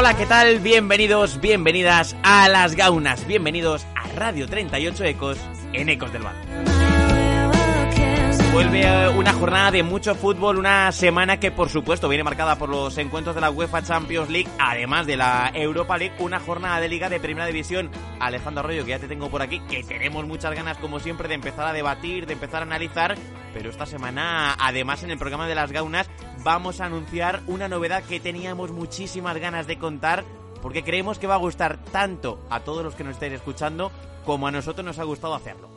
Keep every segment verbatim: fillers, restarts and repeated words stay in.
Hola, ¿qué tal? Bienvenidos, bienvenidas a Las Gaunas. Bienvenidos a Radio treinta y ocho Ecos en Ecos del Balón. Vuelve una jornada de mucho fútbol, una semana que por supuesto viene marcada por los encuentros de la UEFA Champions League, además de la Europa League, una jornada de Liga de Primera División. Alejandro Arroyo, que ya te tengo por aquí, que tenemos muchas ganas como siempre de empezar a debatir, de empezar a analizar, pero esta semana además en el programa de Las Gaunas vamos a anunciar una novedad que teníamos muchísimas ganas de contar, porque creemos que va a gustar tanto a todos los que nos estáis escuchando como a nosotros nos ha gustado hacerlo.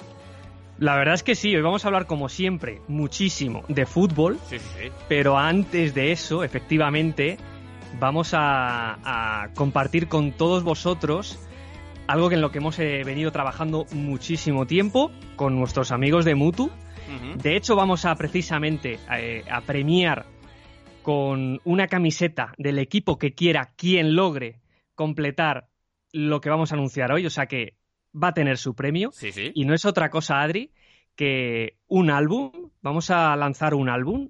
La verdad es que sí, hoy vamos a hablar como siempre muchísimo de fútbol, sí, sí, sí. Pero antes de eso, efectivamente, vamos a, a compartir con todos vosotros algo en lo que hemos eh, venido trabajando muchísimo tiempo con nuestros amigos de Mutu. Uh-huh. De hecho, vamos a precisamente eh, a premiar con una camiseta del equipo que quiera quien logre completar lo que vamos a anunciar hoy, o sea que va a tener su premio, sí, sí. Y no es otra cosa, Adri, que un álbum. Vamos a lanzar un álbum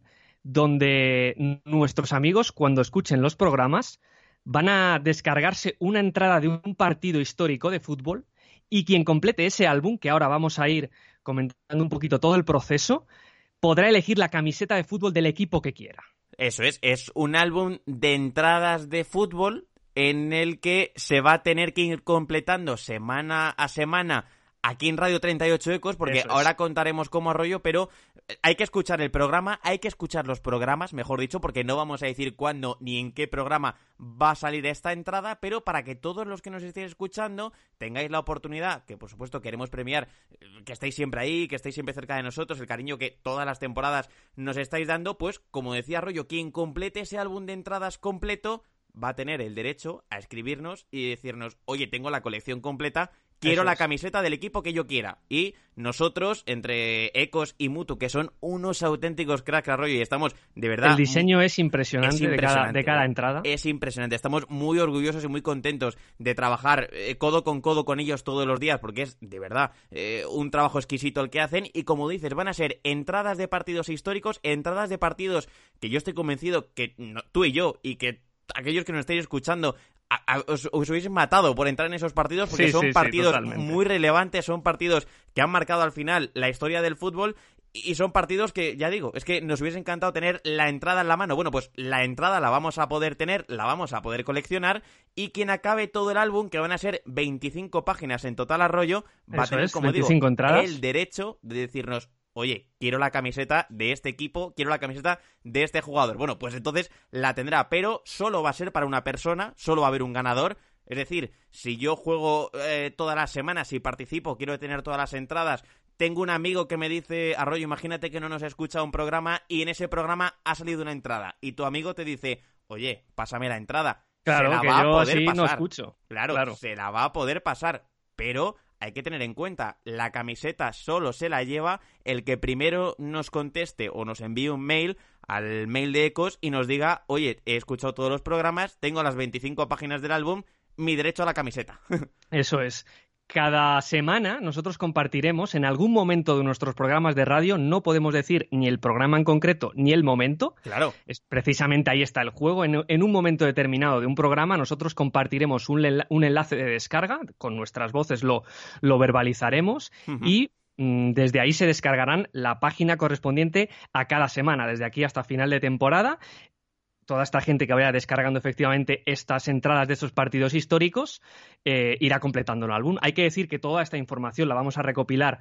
donde nuestros amigos, cuando escuchen los programas, van a descargarse una entrada de un partido histórico de fútbol, y quien complete ese álbum, que ahora vamos a ir comentando un poquito todo el proceso, podrá elegir la camiseta de fútbol del equipo que quiera. Eso es, es un álbum de entradas de fútbol en el que se va a tener que ir completando semana a semana aquí en Radio treinta y ocho Ecos, porque Eso es. Ahora contaremos cómo Arroyo, pero hay que escuchar el programa, hay que escuchar los programas, mejor dicho, porque no vamos a decir cuándo ni en qué programa va a salir esta entrada, pero para que todos los que nos estéis escuchando tengáis la oportunidad, que por supuesto queremos premiar, que estéis siempre ahí, que estéis siempre cerca de nosotros, el cariño que todas las temporadas nos estáis dando, pues como decía Arroyo, quien complete ese álbum de entradas completo va a tener el derecho a escribirnos y decirnos, oye, tengo la colección completa, quiero la camiseta del equipo que yo quiera. Y nosotros, entre Ecos y Mutu, que son unos auténticos cracks, Arroyo, y estamos, de verdad... El diseño es impresionante, es impresionante de, cada, de cada entrada. Es impresionante. Estamos muy orgullosos y muy contentos de trabajar eh, codo con codo con ellos todos los días, porque es, de verdad, eh, un trabajo exquisito el que hacen. Y como dices, van a ser entradas de partidos históricos, entradas de partidos que yo estoy convencido que no, tú y yo, y que aquellos que nos estáis escuchando a, a, os, os hubiese matado por entrar en esos partidos, porque sí, son sí, partidos sí, muy relevantes, son partidos que han marcado al final la historia del fútbol, y son partidos que, ya digo, es que nos hubiese encantado tener la entrada en la mano. Bueno, pues la entrada la vamos a poder tener, la vamos a poder coleccionar, y quien acabe todo el álbum, que van a ser veinticinco páginas en total, Arroyo, va Eso a tener, es, como digo, entradas. el derecho de decirnos, oye, quiero la camiseta de este equipo, quiero la camiseta de este jugador. Bueno, pues entonces la tendrá, pero solo va a ser para una persona, solo va a haber un ganador. Es decir, si yo juego eh, todas las semanas, si participo, quiero tener todas las entradas, tengo un amigo que me dice, Arroyo, imagínate que no nos escucha un programa y en ese programa ha salido una entrada y tu amigo te dice, oye, pásame la entrada. Claro, se la que va yo a poder así pasar. no escucho. Claro, claro, se la va a poder pasar, pero hay que tener en cuenta, la camiseta solo se la lleva el que primero nos conteste o nos envíe un mail al mail de Ecos y nos diga, oye, he escuchado todos los programas, tengo las veinticinco páginas del álbum, mi derecho a la camiseta. Eso es. Cada semana nosotros compartiremos en algún momento de nuestros programas de radio, no podemos decir ni el programa en concreto ni el momento. Claro. Es, precisamente ahí está el juego. En, en un momento determinado de un programa nosotros compartiremos un, un enlace de descarga, con nuestras voces lo, lo verbalizaremos uh-huh. y mmm, desde ahí se descargarán la página correspondiente a cada semana, desde aquí hasta final de temporada. Toda esta gente que vaya descargando efectivamente estas entradas de esos partidos históricos eh, irá completando el álbum. Hay que decir que toda esta información la vamos a recopilar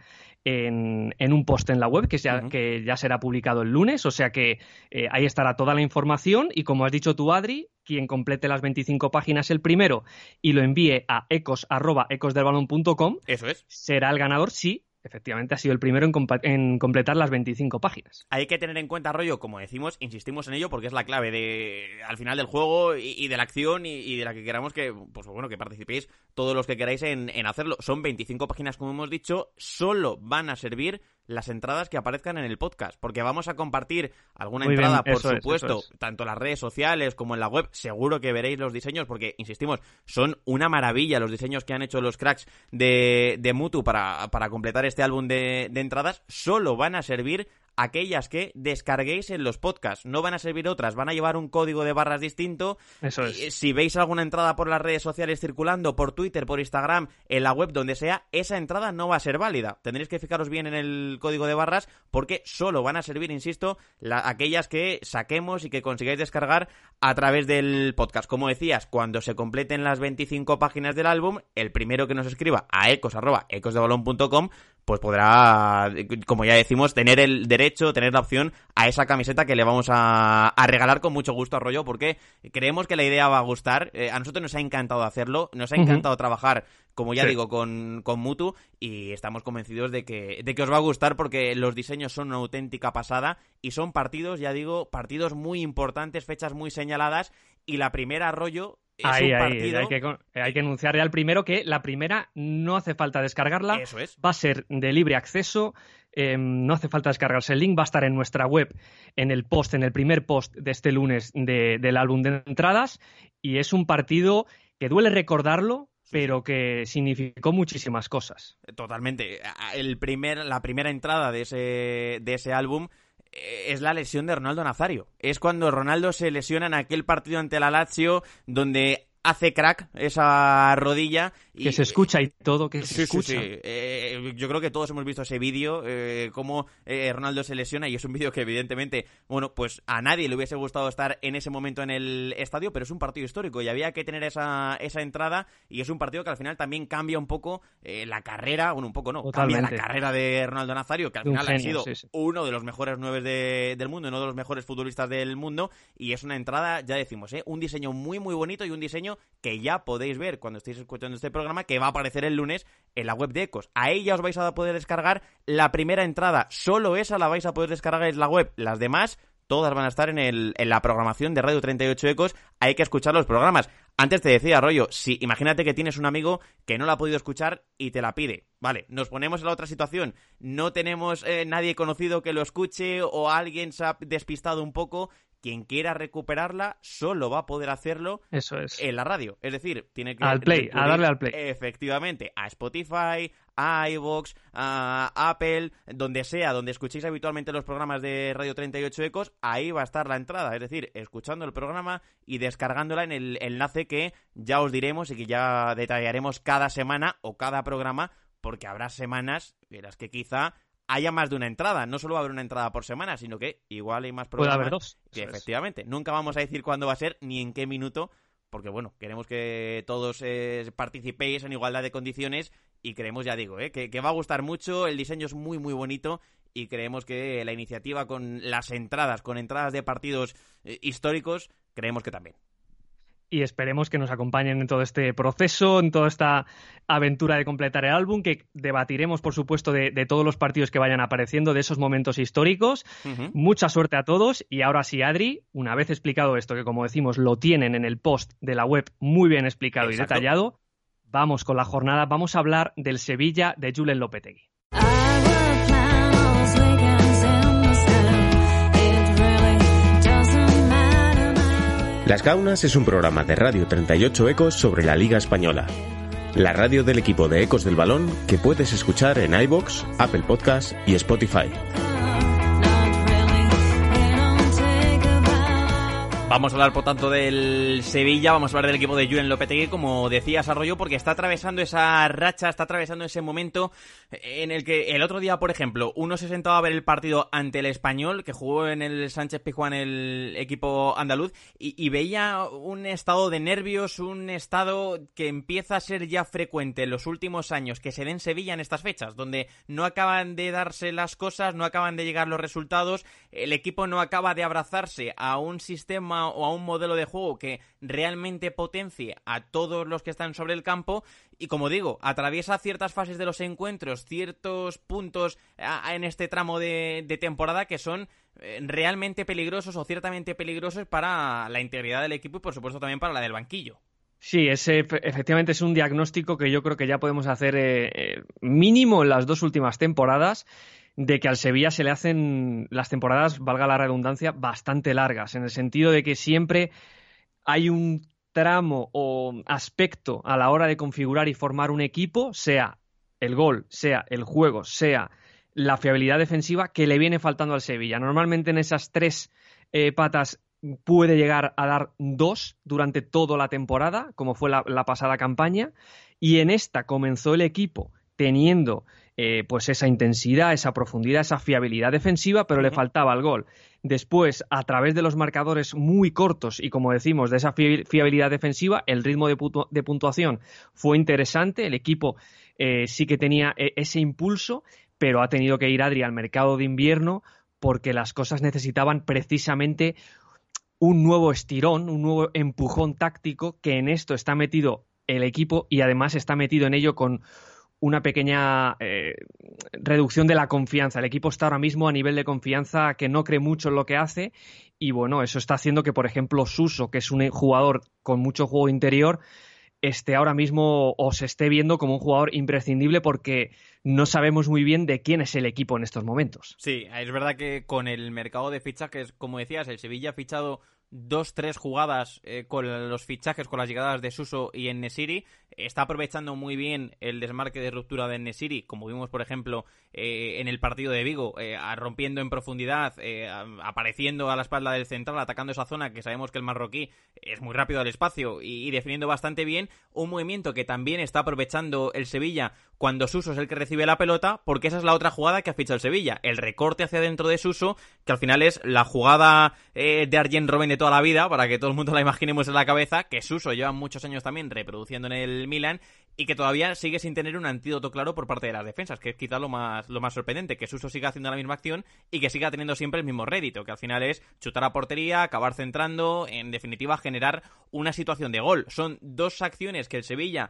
en, en un post en la web que ya, uh-huh. que ya será publicado el lunes, o sea que eh, ahí estará toda la información y como has dicho tú, Adri, quien complete las veinticinco páginas el primero y lo envíe a ecos arroba ecosdelbalón punto com, eso es, será el ganador, sí. Efectivamente, ha sido el primero en, compa- en completar las veinticinco páginas. Hay que tener en cuenta, Arroyo, como decimos, insistimos en ello porque es la clave de al final del juego y, y de la acción y, y de la que queramos que, pues bueno, que participéis todos los que queráis en, en hacerlo. Son veinticinco páginas, como hemos dicho, solo van a servir las entradas que aparezcan en el podcast, porque vamos a compartir alguna Muy entrada, bien, por eso supuesto, es, es. tanto en las redes sociales como en la web. Seguro que veréis los diseños, porque, insistimos, son una maravilla los diseños que han hecho los cracks de, de Mutu para, para completar este álbum de, de entradas. Solo van a servir aquellas que descarguéis en los podcasts. No van a servir otras, van a llevar un código de barras distinto. Eso es. Si veis alguna entrada por las redes sociales circulando, por Twitter, por Instagram, en la web, donde sea, esa entrada no va a ser válida. Tendréis que fijaros bien en el código de barras porque solo van a servir, insisto, la, aquellas que saquemos y que consigáis descargar a través del podcast. Como decías, cuando se completen las veinticinco páginas del álbum, el primero que nos escriba a ecos arroba ecosdebalón punto com pues podrá, como ya decimos, tener el derecho, tener la opción a esa camiseta que le vamos a, a regalar con mucho gusto a Rollo, porque creemos que la idea va a gustar. Eh, a nosotros nos ha encantado hacerlo, nos ha encantado uh-huh. trabajar, como ya sí. digo, con, con Mutu, y estamos convencidos de que, de que os va a gustar, porque los diseños son una auténtica pasada y son partidos, ya digo, partidos muy importantes, fechas muy señaladas, y la primera, Rollo, es ahí, un partido... ahí, hay que, hay que anunciar ya al primero que la primera no hace falta descargarla, Eso es. Va a ser de libre acceso, eh, no hace falta descargarse el link, va a estar en nuestra web, en el post, en el primer post de este lunes de, del álbum de entradas, y es un partido que duele recordarlo, pero que significó muchísimas cosas. Totalmente. El primer, la primera entrada de ese, de ese álbum es la lesión de Ronaldo Nazario. Es cuando Ronaldo se lesiona en aquel partido ante la Lazio, donde hace crack esa rodilla. Y, que se escucha y todo, que se sí, escucha. Sí, sí. Eh, yo creo que todos hemos visto ese vídeo, eh, cómo eh, Ronaldo se lesiona, y es un vídeo que evidentemente, bueno, pues a nadie le hubiese gustado estar en ese momento en el estadio, pero es un partido histórico y había que tener esa, esa entrada, y es un partido que al final también cambia un poco eh, la carrera, bueno, un poco no, Totalmente. Cambia la carrera de Ronaldo Nazario, que al final genio, ha sido sí, sí. uno de los mejores nueve de, del mundo, uno de los mejores futbolistas del mundo, y es una entrada, ya decimos, eh, un diseño muy muy bonito, y un diseño que ya podéis ver cuando estéis escuchando este programa, que va a aparecer el lunes en la web de Ecos. A ella os vais a poder descargar la primera entrada, solo esa la vais a poder descargar en la web. Las demás, todas van a estar en, el, en la programación de Radio treinta y ocho Ecos. Hay que escuchar los programas. Antes te decía, Rollo, si imagínate que tienes un amigo que no la ha podido escuchar y te la pide. Vale, nos ponemos en la otra situación. No tenemos eh, nadie conocido que lo escuche, o alguien se ha despistado un poco. Quien quiera recuperarla solo va a poder hacerlo Eso es. en la radio. Es decir, tiene que... Al play, a darle al play. Efectivamente, a Spotify, a iVoox, a Apple, donde sea, donde escuchéis habitualmente los programas de Radio treinta y ocho Ecos, ahí va a estar la entrada. Es decir, escuchando el programa y descargándola en el enlace que ya os diremos y que ya detallaremos cada semana o cada programa, porque habrá semanas en las que quizá haya más de una entrada. No solo va a haber una entrada por semana, sino que igual hay más programas. Puede haber dos. Que efectivamente. Nunca vamos a decir cuándo va a ser ni en qué minuto, porque bueno, queremos que todos eh, participéis en igualdad de condiciones, y creemos, ya digo, eh, que, que va a gustar mucho. El diseño es muy muy bonito, y creemos que la iniciativa con las entradas, con entradas de partidos eh, históricos, creemos que también. Y esperemos que nos acompañen en todo este proceso, en toda esta aventura de completar el álbum, que debatiremos, por supuesto, de, de todos los partidos que vayan apareciendo, de esos momentos históricos. Uh-huh. Mucha suerte a todos. Y ahora sí, Adri, una vez explicado esto, que como decimos, lo tienen en el post de la web muy bien explicado Exacto. y detallado, vamos con la jornada. Vamos a hablar del Sevilla de Julen Lopetegui. Las Gaunas es un programa de Radio treinta y ocho Ecos sobre la Liga Española. La radio del equipo de Ecos del Balón, que puedes escuchar en iVoox, Apple Podcasts y Spotify. Vamos a hablar, por tanto, del Sevilla, vamos a hablar del equipo de Julen Lopetegui, como decías, Arroyo, porque está atravesando esa racha, está atravesando ese momento en el que el otro día, por ejemplo, uno se sentaba a ver el partido ante el Español, que jugó en el Sánchez Pizjuán el equipo andaluz, y, y veía un estado de nervios, un estado que empieza a ser ya frecuente en los últimos años, que se dé en Sevilla en estas fechas, donde no acaban de darse las cosas, no acaban de llegar los resultados, el equipo no acaba de abrazarse a un sistema o a un modelo de juego que realmente potencie a todos los que están sobre el campo, y como digo, atraviesa ciertas fases de los encuentros, ciertos puntos a, en este tramo de, de temporada que son eh, realmente peligrosos o ciertamente peligrosos para la integridad del equipo y por supuesto también para la del banquillo. Sí, ese efectivamente es un diagnóstico que yo creo que ya podemos hacer eh, eh, mínimo en las dos últimas temporadas, de que al Sevilla se le hacen las temporadas, valga la redundancia, bastante largas, en el sentido de que siempre hay un tramo o aspecto a la hora de configurar y formar un equipo, sea el gol, sea el juego, sea la fiabilidad defensiva que le viene faltando al Sevilla. Normalmente en esas tres eh, patas puede llegar a dar dos durante toda la temporada, como fue la, la pasada campaña, y en esta comenzó el equipo teniendo eh, pues esa intensidad, esa profundidad, esa fiabilidad defensiva, pero uh-huh. le faltaba el gol. Después, a través de los marcadores muy cortos y, como decimos, de esa fi- fiabilidad defensiva, el ritmo de, putu- de puntuación fue interesante. El equipo eh, sí que tenía eh, ese impulso, pero ha tenido que ir Adri al mercado de invierno porque las cosas necesitaban precisamente un nuevo estirón, un nuevo empujón táctico, que en esto está metido el equipo y además está metido en ello con una pequeña eh, reducción de la confianza. El equipo está ahora mismo a nivel de confianza que no cree mucho en lo que hace y bueno, eso está haciendo que, por ejemplo, Suso, que es un jugador con mucho juego interior, esté ahora mismo o se esté viendo como un jugador imprescindible porque no sabemos muy bien de quién es el equipo en estos momentos. Sí, es verdad que con el mercado de fichajes, como decías, el Sevilla ha fichado dos, tres jugadas eh, con los fichajes, con las llegadas de Suso y En-Nesyri. Está aprovechando muy bien el desmarque de ruptura de En-Nesyri, como vimos, por ejemplo, eh, en el partido de Vigo, eh, rompiendo en profundidad, eh, apareciendo a la espalda del central, atacando esa zona, que sabemos que el marroquí es muy rápido al espacio y, y definiendo bastante bien. Un movimiento que también está aprovechando el Sevilla cuando Suso es el que recibe la pelota, porque esa es la otra jugada que ha fichado el Sevilla. El recorte hacia dentro de Suso, que al final es la jugada eh, de Arjen Robben de toda la vida, para que todo el mundo la imaginemos en la cabeza, que Suso lleva muchos años también reproduciendo en el Milan y que todavía sigue sin tener un antídoto claro por parte de las defensas, que es quizá lo más, lo más sorprendente, que Suso siga haciendo la misma acción y que siga teniendo siempre el mismo rédito, que al final es chutar a portería, acabar centrando, en definitiva generar una situación de gol. Son dos acciones que el Sevilla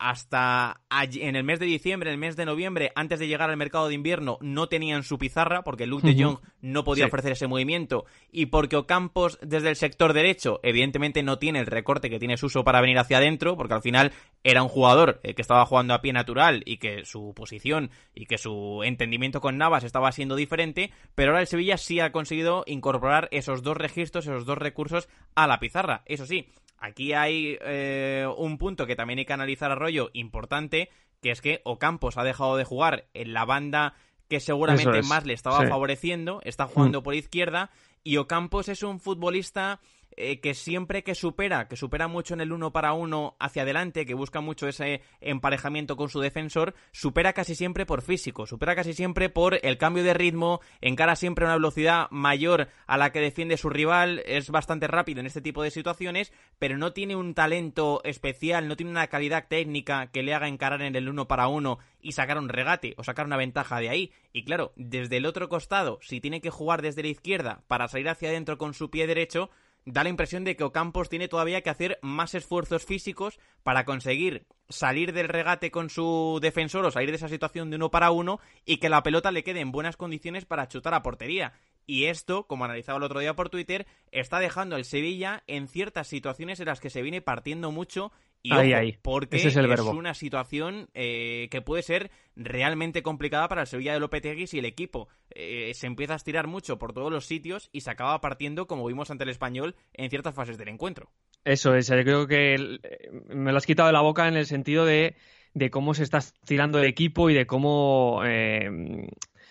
hasta en el mes de diciembre, en el mes de noviembre, antes de llegar al mercado de invierno, no tenían su pizarra, porque Luuk de Jong no podía sí. ofrecer ese movimiento, y porque Ocampos, desde el sector derecho, evidentemente no tiene el recorte que tiene Suso para venir hacia adentro, porque al final era un jugador eh, que estaba jugando a pie natural, y que su posición, y que su entendimiento con Navas estaba siendo diferente, pero ahora el Sevilla sí ha conseguido incorporar esos dos registros, esos dos recursos a la pizarra. Eso sí, aquí hay eh, un punto que también hay que analizar, Arroyo, importante, que es que Ocampos ha dejado de jugar en la banda que seguramente es. más le estaba sí. favoreciendo, está jugando mm. por izquierda, y Ocampos es un futbolista eh, que siempre que supera, que supera mucho en el uno para uno hacia adelante, que busca mucho ese emparejamiento con su defensor, supera casi siempre por físico, supera casi siempre por el cambio de ritmo, encara siempre a una velocidad mayor a la que defiende su rival, es bastante rápido en este tipo de situaciones, pero no tiene un talento especial, no tiene una calidad técnica que le haga encarar en el uno para uno y sacar un regate o sacar una ventaja de ahí. Y claro, desde el otro costado, si tiene que jugar desde la izquierda para salir hacia adentro con su pie derecho, da la impresión de que Ocampos tiene todavía que hacer más esfuerzos físicos para conseguir salir del regate con su defensor o salir de esa situación de uno para uno y que la pelota le quede en buenas condiciones para chutar a portería. Y esto, como analizaba el otro día por Twitter, está dejando al Sevilla en ciertas situaciones en las que se viene partiendo mucho y ahí, ojo, ahí. porque Ese es, el es verbo. una situación eh, que puede ser realmente complicada para el Sevilla de Lopetegui si el equipo eh, se empieza a estirar mucho por todos los sitios y se acaba partiendo, como vimos ante el Español, en ciertas fases del encuentro. Eso es, yo creo que me lo has quitado de la boca en el sentido de, de cómo se está estirando el equipo y de cómo eh,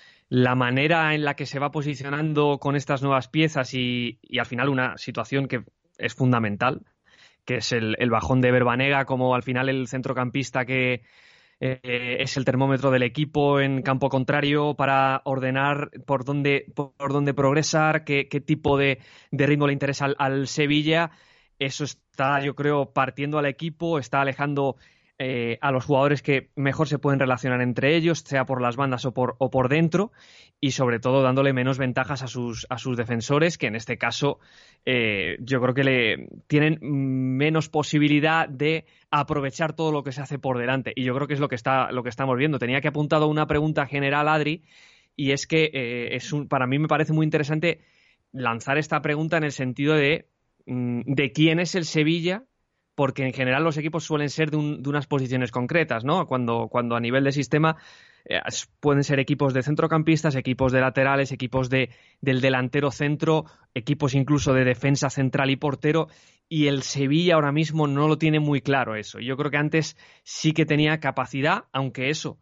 la manera en la que se va posicionando con estas nuevas piezas y, y al final una situación que es fundamental, que es el, el bajón de Verbanega como al final el centrocampista que eh, es el termómetro del equipo en campo contrario para ordenar por dónde, por dónde progresar, qué, qué tipo de, de ritmo le interesa al, al Sevilla. Eso está, yo creo, partiendo al equipo, está alejando eh, a los jugadores que mejor se pueden relacionar entre ellos, sea por las bandas o por, o por dentro, y sobre todo dándole menos ventajas a sus, a sus defensores, que en este caso eh, yo creo que le tienen menos posibilidad de aprovechar todo lo que se hace por delante. Y yo creo que es lo que está, lo que estamos viendo. Tenía que apuntado una pregunta general, Adri, y es que eh, es un, para mí me parece muy interesante lanzar esta pregunta en el sentido de de quién es el Sevilla, porque en general los equipos suelen ser de, un, de unas posiciones concretas, ¿no? Cuando, cuando a nivel de sistema eh, pueden ser equipos de centrocampistas, equipos de laterales, equipos de, del delantero centro, equipos incluso de defensa central y portero, y el Sevilla ahora mismo no lo tiene muy claro eso. Yo creo que antes sí que tenía capacidad, aunque eso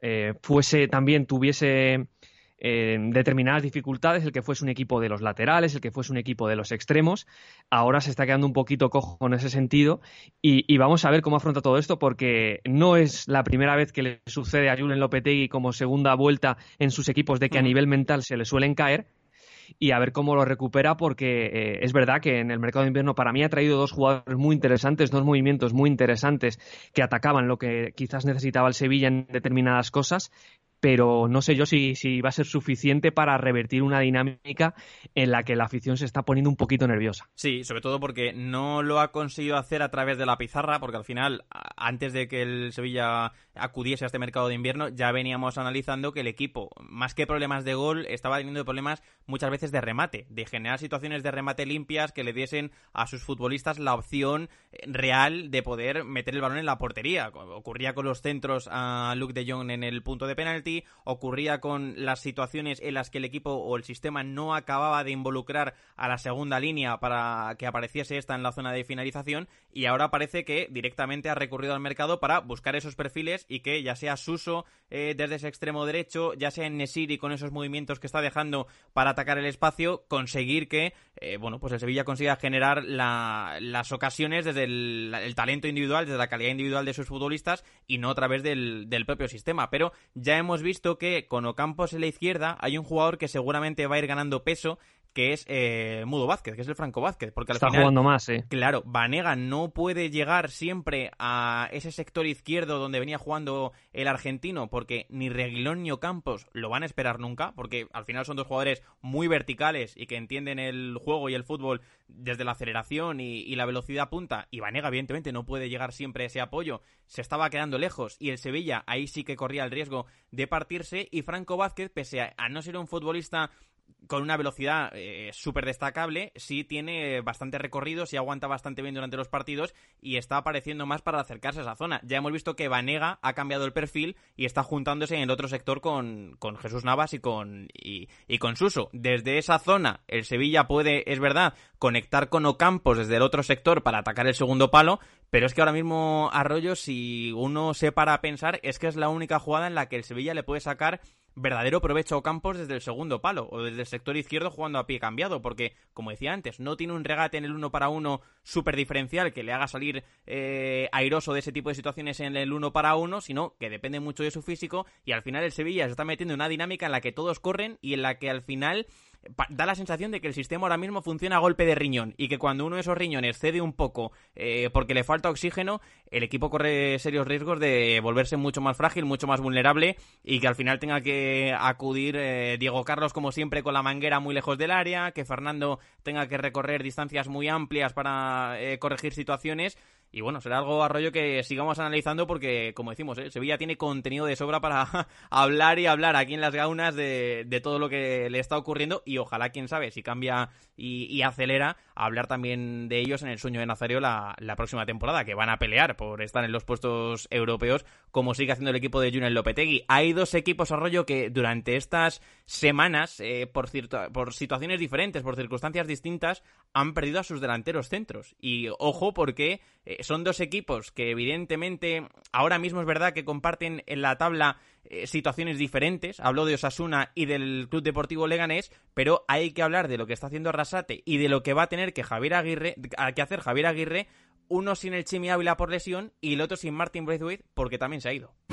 eh, fuese también tuviese eh, determinadas dificultades, el que fuese un equipo de los laterales, el que fuese un equipo de los extremos. Ahora se está quedando un poquito cojo en ese sentido y, y vamos a ver cómo afronta todo esto, porque no es la primera vez que le sucede a Julen Lopetegui como segunda vuelta en sus equipos de que a nivel mental se le suelen caer. Y a ver cómo lo recupera, porque eh, es verdad que en el mercado de invierno para mí ha traído dos jugadores muy interesantes, dos movimientos muy interesantes que atacaban lo que quizás necesitaba el Sevilla en determinadas cosas, pero no sé yo si, si va a ser suficiente para revertir una dinámica en la que la afición se está poniendo un poquito nerviosa. Sí, sobre todo porque no lo ha conseguido hacer a través de la pizarra, porque al final, antes de que el Sevilla acudiese a este mercado de invierno, ya veníamos analizando que el equipo, más que problemas de gol, estaba teniendo problemas muchas veces de remate, de generar situaciones de remate limpias que le diesen a sus futbolistas la opción real de poder meter el balón en la portería. Ocurría con los centros a Luuk de Jong en el punto de penalti, ocurría con las situaciones en las que el equipo o el sistema no acababa de involucrar a la segunda línea para que apareciese esta en la zona de finalización, y ahora parece que directamente ha recurrido al mercado para buscar esos perfiles y que ya sea Suso eh, desde ese extremo derecho, ya sea En-Nesyri con esos movimientos que está dejando para atacar el espacio, conseguir que eh, bueno, pues el Sevilla consiga generar la, las ocasiones desde el, el talento individual, desde la calidad individual de sus futbolistas y no a través del, del propio sistema. Pero ya hemos visto que con Ocampos en la izquierda hay un jugador que seguramente va a ir ganando peso, que es eh, Mudo Vázquez, que es el Franco Vázquez, porque al está final, jugando más, eh. claro, Banega no puede llegar siempre a ese sector izquierdo donde venía jugando el argentino, porque ni Reguilón ni Ocampos lo van a esperar nunca, porque al final son dos jugadores muy verticales y que entienden el juego y el fútbol desde la aceleración y, y la velocidad punta, y Banega evidentemente no puede llegar siempre a ese apoyo, se estaba quedando lejos, y el Sevilla ahí sí que corría el riesgo de partirse, y Franco Vázquez, pese a, a no ser un futbolista con una velocidad eh, súper destacable, sí tiene bastante recorrido, sí aguanta bastante bien durante los partidos y está apareciendo más para acercarse a esa zona. Ya hemos visto que Banega ha cambiado el perfil y está juntándose en el otro sector con, con Jesús Navas y con, y, y con Suso. Desde esa zona el Sevilla puede, es verdad, conectar con Ocampos desde el otro sector para atacar el segundo palo, pero es que ahora mismo Arroyo, si uno se para a pensar, es que es la única jugada en la que el Sevilla le puede sacar verdadero provecho a Ocampos desde el segundo palo o desde el sector izquierdo jugando a pie cambiado, porque, como decía antes, no tiene un regate en el uno para uno súper diferencial que le haga salir eh, airoso de ese tipo de situaciones en el uno para uno, sino que depende mucho de su físico, y al final el Sevilla se está metiendo en una dinámica en la que todos corren y en la que al final da la sensación de que el sistema ahora mismo funciona a golpe de riñón, y que cuando uno de esos riñones cede un poco eh, porque le falta oxígeno, el equipo corre serios riesgos de volverse mucho más frágil, mucho más vulnerable, y que al final tenga que acudir eh, Diego Carlos como siempre con la manguera muy lejos del área, que Fernando tenga que recorrer distancias muy amplias para eh, corregir situaciones. Y bueno, será algo, Arroyo, que sigamos analizando porque, como decimos, ¿eh? Sevilla tiene contenido de sobra para hablar y hablar aquí en las gaunas de, de todo lo que le está ocurriendo, y ojalá, quién sabe, si cambia y, y acelera, a hablar también de ellos en el sueño de Nazario la, la próxima temporada, que van a pelear por estar en los puestos europeos, como sigue haciendo el equipo de Julen Lopetegui. Hay dos equipos, Arroyo, que durante estas semanas, eh, por, por situaciones diferentes, por circunstancias distintas, han perdido a sus delanteros centros. Y ojo, porque eh, son dos equipos que evidentemente ahora mismo es verdad que comparten en la tabla eh, situaciones diferentes. Hablo de Osasuna y del Club Deportivo Leganés, pero hay que hablar de lo que está haciendo Arrasate y de lo que va a tener que Javier Aguirre, que hacer Javier Aguirre, uno sin el Chimi Ávila por lesión y el otro sin Martin Braithwaite porque también se ha ido.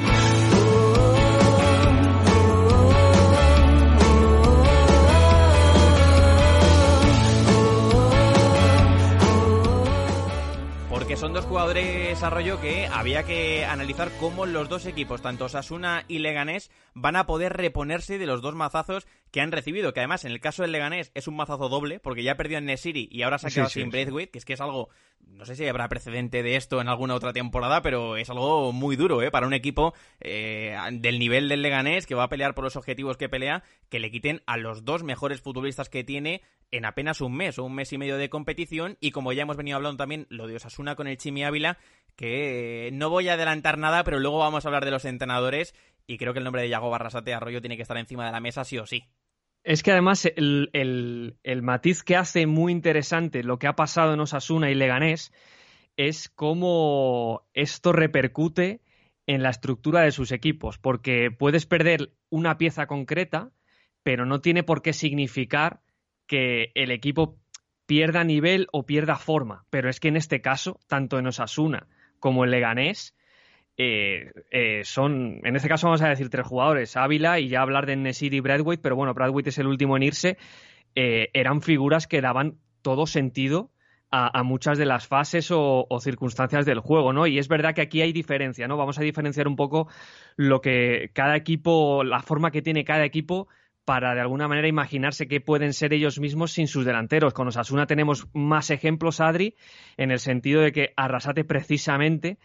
Porque son dos jugadores, Arroyo, que había que analizar cómo los dos equipos, tanto Osasuna y Leganés, van a poder reponerse de los dos mazazos que han recibido, que además en el caso del Leganés es un mazazo doble, porque ya perdió en En-Nesyri y ahora se ha quedado sí, sin sí, Braithwaite, que es que es algo, no sé si habrá precedente de esto en alguna otra temporada, pero es algo muy duro, ¿eh? Para un equipo eh, del nivel del Leganés, que va a pelear por los objetivos que pelea, que le quiten a los dos mejores futbolistas que tiene en apenas un mes o un mes y medio de competición. Y como ya hemos venido hablando también, lo de Osasuna con el Chimi Ávila, que no voy a adelantar nada, pero luego vamos a hablar de los entrenadores, y creo que el nombre de Yago Arrasate, Arroyo, tiene que estar encima de la mesa sí o sí. Es que además el, el, el matiz que hace muy interesante lo que ha pasado en Osasuna y Leganés es cómo esto repercute en la estructura de sus equipos, porque puedes perder una pieza concreta, pero no tiene por qué significar que el equipo pierda nivel o pierda forma. Pero es que en este caso, tanto en Osasuna como en Leganés, eh, eh, son, en este caso vamos a decir tres jugadores, Ávila y ya hablar de En-Nesyri y Braithwaite, pero bueno, Braithwaite es el último en irse, eh, eran figuras que daban todo sentido A, a muchas de las fases o, o circunstancias del juego, ¿no? Y es verdad que aquí hay diferencia, ¿no? Vamos a diferenciar un poco lo que cada equipo, la forma que tiene cada equipo para de alguna manera imaginarse qué pueden ser ellos mismos sin sus delanteros. Con Osasuna tenemos más ejemplos, Adri, en el sentido de que Arrasate precisamente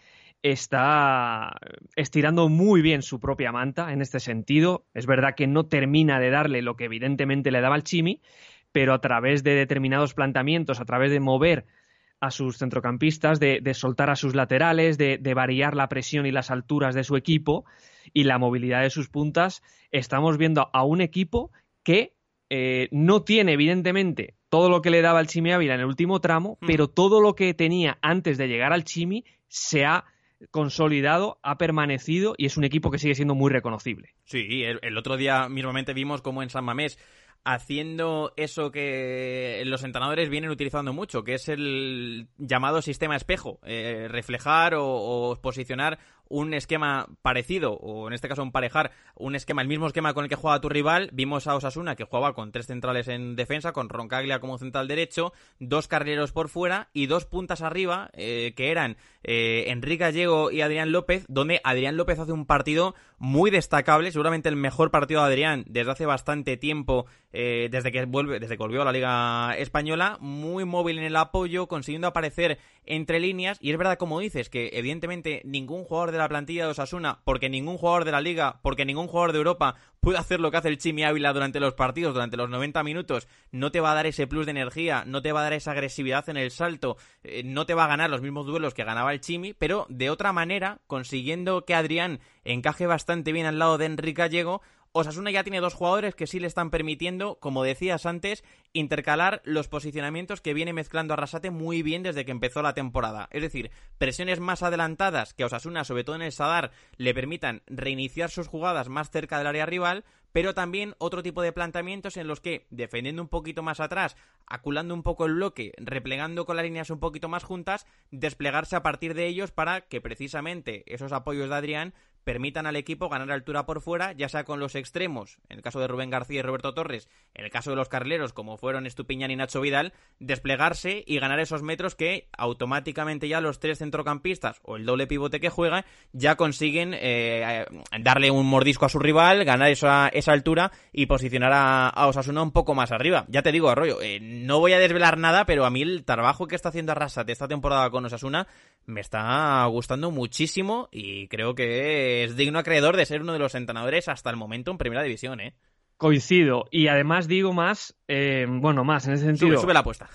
está estirando muy bien su propia manta en este sentido. Es verdad que no termina de darle lo que evidentemente le daba al Chimi, pero a través de determinados planteamientos, a través de mover a sus centrocampistas, de, de soltar a sus laterales, de, de variar la presión y las alturas de su equipo y la movilidad de sus puntas, estamos viendo a un equipo que eh, no tiene, evidentemente, todo lo que le daba el Chimi Ávila en el último tramo, mm. pero todo lo que tenía antes de llegar al Chimi se ha consolidado, ha permanecido y es un equipo que sigue siendo muy reconocible. Sí, el, el otro día mismamente vimos como en San Mamés, haciendo eso que los entrenadores vienen utilizando mucho, que es el llamado sistema espejo, eh, reflejar o, o posicionar un esquema parecido, o en este caso emparejar un esquema, el mismo esquema con el que juega tu rival. Vimos a Osasuna que jugaba con tres centrales en defensa, con Roncaglia como central derecho, dos carrileros por fuera y dos puntas arriba, eh, que eran eh, Enrique Gallego y Adrián López, donde Adrián López hace un partido muy destacable, seguramente el mejor partido de Adrián desde hace bastante tiempo, eh, desde que vuelve, desde que volvió a la Liga Española, muy móvil en el apoyo, consiguiendo aparecer entre líneas. Y es verdad, como dices, que evidentemente ningún jugador de la plantilla de Osasuna, porque ningún jugador de la Liga, porque ningún jugador de Europa puede hacer lo que hace el Chimi Ávila durante los partidos, durante los noventa minutos, no te va a dar ese plus de energía, no te va a dar esa agresividad en el salto, eh, no te va a ganar los mismos duelos que ganaba el Chimi, pero de otra manera, consiguiendo que Adrián encaje bastante bien al lado de Enrique Gallego, Osasuna ya tiene dos jugadores que sí le están permitiendo, como decías antes, intercalar los posicionamientos que viene mezclando Arrasate muy bien desde que empezó la temporada. Es decir, presiones más adelantadas que a Osasuna, sobre todo en el Sadar, le permitan reiniciar sus jugadas más cerca del área rival, pero también otro tipo de planteamientos en los que, defendiendo un poquito más atrás, aculando un poco el bloque, replegando con las líneas un poquito más juntas, desplegarse a partir de ellos para que precisamente esos apoyos de Adrián permitan al equipo ganar altura por fuera, ya sea con los extremos, en el caso de Rubén García y Roberto Torres, en el caso de los carrileros, como fueron Estupiñán y Nacho Vidal, desplegarse y ganar esos metros que automáticamente ya los tres centrocampistas o el doble pivote que juega ya consiguen eh, darle un mordisco a su rival, ganar esa, esa altura y posicionar a, a Osasuna un poco más arriba. Ya te digo, Arroyo, eh, no voy a desvelar nada, pero a mí el trabajo que está haciendo Arrasate esta temporada con Osasuna me está gustando muchísimo y creo que es digno acreedor de ser uno de los entrenadores hasta el momento en Primera División, ¿eh? Coincido. Y además digo más, eh, bueno, más en ese sentido. Sube, sube la apuesta.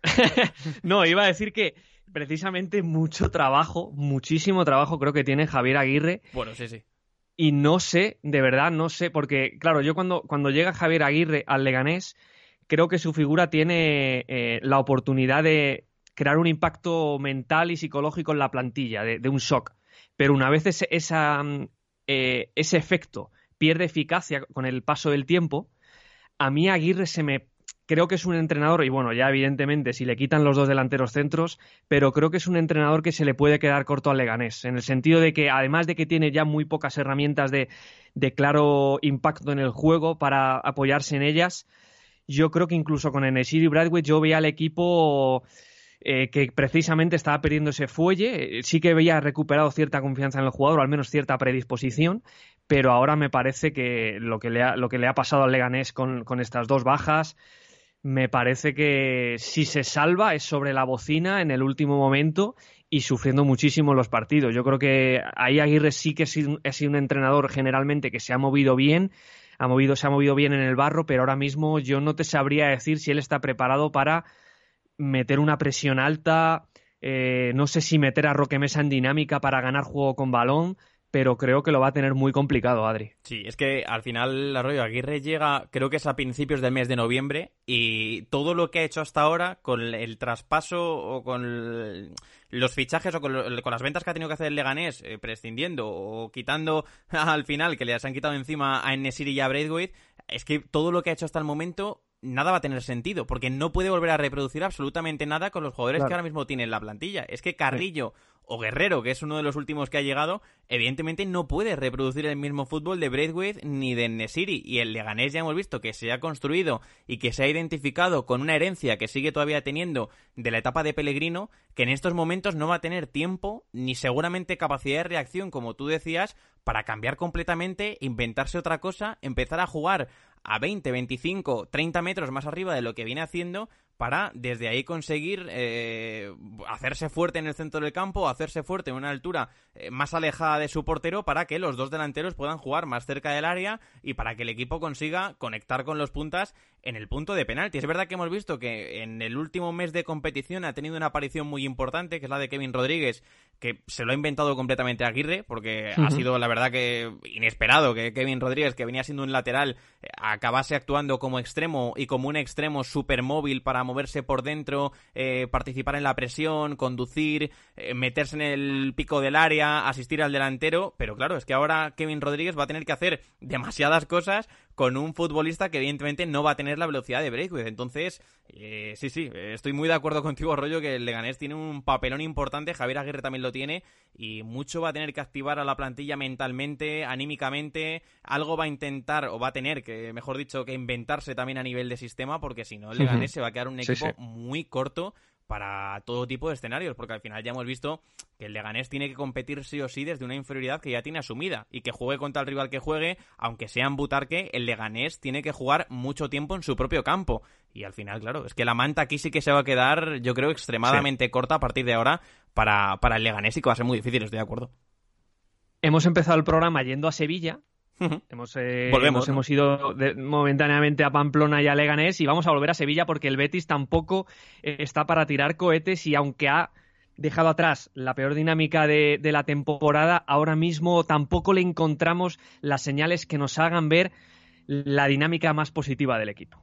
No, iba a decir que precisamente mucho trabajo, muchísimo trabajo creo que tiene Javier Aguirre. Bueno, sí, sí. Y no sé, de verdad, no sé, porque, claro, yo cuando, cuando llega Javier Aguirre al Leganés, creo que su figura tiene eh, la oportunidad de crear un impacto mental y psicológico en la plantilla, de, de un shock. Pero una vez ese, esa, eh, ese efecto pierde eficacia con el paso del tiempo, a mí Aguirre se me... Creo que es un entrenador, y bueno, ya evidentemente si le quitan los dos delanteros centros, pero creo que es un entrenador que se le puede quedar corto al Leganés, en el sentido de que además de que tiene ya muy pocas herramientas de, de claro impacto en el juego para apoyarse en ellas, yo creo que incluso con En-Nesyri y Braithwaite yo veía al equipo... Eh, que precisamente estaba perdiendo ese fuelle, sí que había recuperado cierta confianza en el jugador, o al menos cierta predisposición, pero ahora me parece que lo que le ha, lo que le ha pasado al Leganés con, con estas dos bajas, me parece que si se salva es sobre la bocina en el último momento y sufriendo muchísimo los partidos. Yo creo que ahí Aguirre sí que ha sido, ha sido un entrenador generalmente que se ha movido bien, ha movido, se ha movido bien en el barro, pero ahora mismo yo no te sabría decir si él está preparado para meter una presión alta, eh, no sé si meter a Roque Mesa en dinámica para ganar juego con balón, pero creo que lo va a tener muy complicado, Adri. Sí, es que al final Arroyo Aguirre llega, creo que es a principios del mes de noviembre, y todo lo que ha hecho hasta ahora con el traspaso o con el, los fichajes o con, lo, con las ventas que ha tenido que hacer el Leganés, eh, prescindiendo o quitando al final, que les han quitado encima a En-Nesyri y a Braithwaite, es que todo lo que ha hecho hasta el momento nada va a tener sentido, porque no puede volver a reproducir absolutamente nada con los jugadores claro. que ahora mismo tiene en la plantilla. Es que Carrillo sí. o Guerrero, que es uno de los últimos que ha llegado, evidentemente no puede reproducir el mismo fútbol de Braithwaite ni de En-Nesyri, y el Leganés ya hemos visto que se ha construido y que se ha identificado con una herencia que sigue todavía teniendo de la etapa de Pellegrino, que en estos momentos no va a tener tiempo ni seguramente capacidad de reacción, como tú decías, para cambiar completamente, inventarse otra cosa, empezar a jugar a veinte, veinticinco, treinta metros más arriba de lo que viene haciendo, para desde ahí conseguir eh, hacerse fuerte en el centro del campo, hacerse fuerte en una altura eh, más alejada de su portero, para que los dos delanteros puedan jugar más cerca del área y para que el equipo consiga conectar con los puntas en el punto de penalti. Es verdad que hemos visto que en el último mes de competición ha tenido una aparición muy importante, que es la de Kevin Rodríguez, que se lo ha inventado completamente Aguirre, porque uh-huh. ha sido la verdad que inesperado que Kevin Rodríguez, que venía siendo un lateral, eh, acabase actuando como extremo y como un extremo súper móvil para moverse por dentro, eh, participar en la presión, conducir, eh, meterse en el pico del área, asistir al delantero, pero claro, es que ahora Kevin Rodríguez va a tener que hacer demasiadas cosas con un futbolista que evidentemente no va a tener la velocidad de Braithwaite. Entonces, eh, sí, sí, estoy muy de acuerdo contigo, Arroyo, que el Leganés tiene un papelón importante, Javier Aguirre también lo tiene, y mucho va a tener que activar a la plantilla mentalmente, anímicamente, algo va a intentar, o va a tener que, mejor dicho, que inventarse también a nivel de sistema, porque si no el Leganés uh-huh. se va a quedar un equipo sí, sí. muy corto para todo tipo de escenarios, porque al final ya hemos visto que el Leganés tiene que competir sí o sí desde una inferioridad que ya tiene asumida, y que juegue contra el rival que juegue, aunque sea en Butarque, el Leganés tiene que jugar mucho tiempo en su propio campo, y al final, claro, es que la manta aquí sí que se va a quedar, yo creo, extremadamente sí. corta a partir de ahora para, para el Leganés, y que va a ser muy difícil, estoy de acuerdo. Hemos empezado el programa yendo a Sevilla. Uh-huh. Hemos, eh, Volvemos, hemos, ¿no? hemos ido de, momentáneamente a Pamplona y a Leganés, y vamos a volver a Sevilla porque el Betis tampoco eh, está para tirar cohetes, y aunque ha dejado atrás la peor dinámica de, de la temporada, ahora mismo tampoco le encontramos las señales que nos hagan ver la dinámica más positiva del equipo.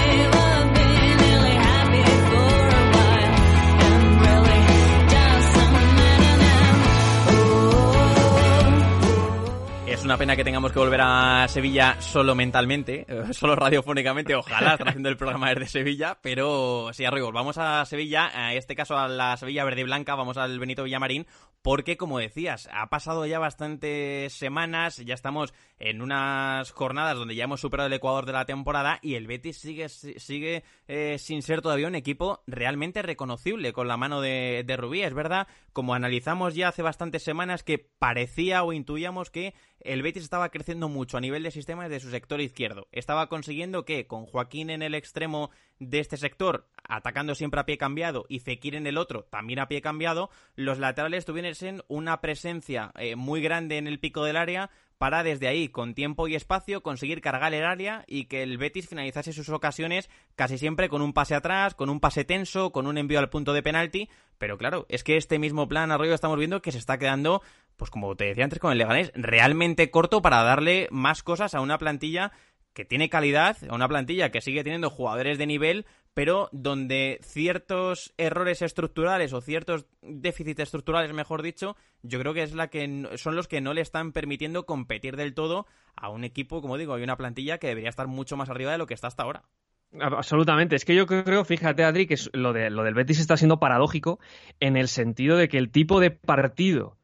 Es una pena que tengamos que volver a Sevilla solo mentalmente, solo radiofónicamente, ojalá estar haciendo el programa desde Sevilla, pero sí, Arroyo, vamos a Sevilla, en este caso a la Sevilla verde y blanca, vamos al Benito Villamarín, porque como decías, ha pasado ya bastantes semanas, ya estamos en unas jornadas donde ya hemos superado el Ecuador de la temporada, y el Betis sigue, sigue eh, sin ser todavía un equipo realmente reconocible con la mano de, de Rubí. Es verdad, como analizamos ya hace bastantes semanas, que parecía o intuíamos que el Betis estaba creciendo mucho a nivel de sistemas de su sector izquierdo. Estaba consiguiendo que, con Joaquín en el extremo de este sector, atacando siempre a pie cambiado, y Fekir en el otro, también a pie cambiado, los laterales tuviesen una presencia eh, muy grande en el pico del área, para desde ahí, con tiempo y espacio, conseguir cargar el área y que el Betis finalizase sus ocasiones casi siempre con un pase atrás, con un pase tenso, con un envío al punto de penalti. Pero claro, es que este mismo plan, Arroyo, estamos viendo que se está quedando, pues como te decía antes con el Leganés, realmente corto para darle más cosas a una plantilla que tiene calidad, a una plantilla que sigue teniendo jugadores de nivel, pero donde ciertos errores estructurales o ciertos déficits estructurales, mejor dicho, yo creo que es la que son los que no le están permitiendo competir del todo a un equipo, como digo, hay una plantilla que debería estar mucho más arriba de lo que está hasta ahora. Absolutamente. Es que yo creo, fíjate, Adri, que lo, de, lo del Betis está siendo paradójico en el sentido de que el tipo de partido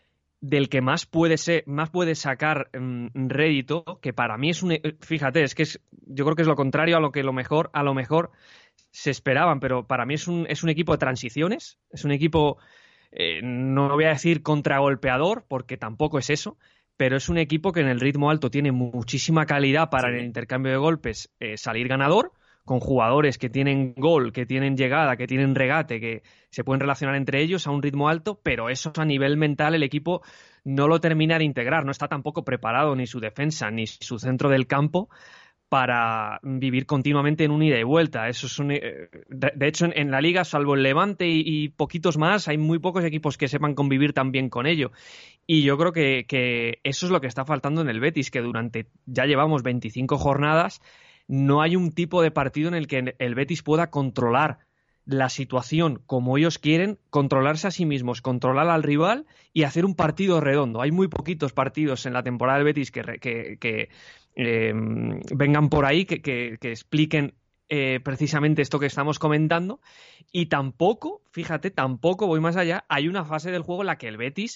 del que más puede ser, más puede sacar um, rédito, que para mí es un, fíjate, es que es, yo creo que es lo contrario a lo que lo mejor, a lo mejor se esperaban, pero para mí es un, es un equipo de transiciones, es un equipo, eh, no voy a decir contragolpeador, porque tampoco es eso, pero es un equipo que en el ritmo alto tiene muchísima calidad para sí. en el intercambio de golpes eh, salir ganador, con jugadores que tienen gol, que tienen llegada, que tienen regate, que se pueden relacionar entre ellos a un ritmo alto, pero eso a nivel mental el equipo no lo termina de integrar, no está tampoco preparado ni su defensa ni su centro del campo para vivir continuamente en un ida y vuelta. Eso es un, de, de hecho, en, en la Liga, salvo el Levante y, y poquitos más, hay muy pocos equipos que sepan convivir tan bien con ello. Y yo creo que, que eso es lo que está faltando en el Betis, que durante, ya llevamos veinticinco jornadas, no hay un tipo de partido en el que el Betis pueda controlar la situación como ellos quieren, controlarse a sí mismos, controlar al rival y hacer un partido redondo. Hay muy poquitos partidos en la temporada del Betis que... que, que Eh, vengan por ahí, que, que, que expliquen eh, precisamente esto que estamos comentando, y tampoco, fíjate, tampoco voy más allá, hay una fase del juego en la que el Betis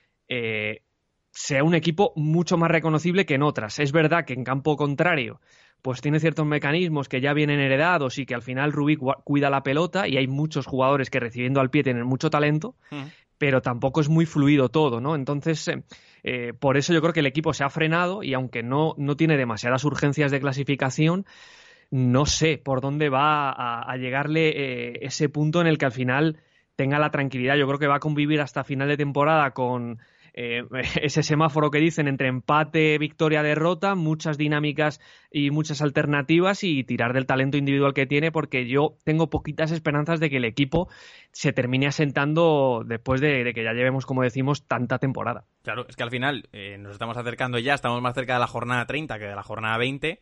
eh, sea un equipo mucho más reconocible que en otras. Es verdad que en campo contrario pues tiene ciertos mecanismos que ya vienen heredados y que al final Rubí cuida la pelota y hay muchos jugadores que recibiendo al pie tienen mucho talento, mm. pero tampoco es muy fluido todo, ¿no? Entonces, eh, eh, por eso yo creo que el equipo se ha frenado y aunque no, no tiene demasiadas urgencias de clasificación, no sé por dónde va a, a llegarle eh, ese punto en el que al final tenga la tranquilidad. Yo creo que va a convivir hasta final de temporada con eh, ese semáforo que dicen entre empate, victoria, derrota, muchas dinámicas y muchas alternativas y tirar del talento individual que tiene, porque yo tengo poquitas esperanzas de que el equipo se termine asentando después de, de que ya llevemos, como decimos, tanta temporada. Claro, es que al final eh, nos estamos acercando ya, estamos más cerca de la jornada treinta que de la jornada veinte.